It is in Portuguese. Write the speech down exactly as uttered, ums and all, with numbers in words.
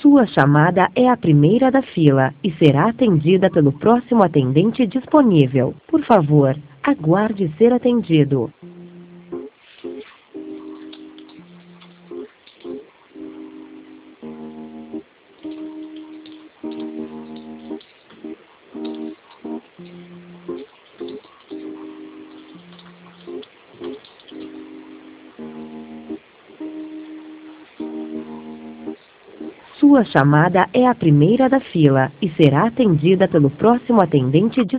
Sua chamada é a primeira da fila e será atendida pelo próximo atendente disponível. Por favor, aguarde ser atendido. Sua chamada é a primeira da fila e será atendida pelo próximo atendente disponível.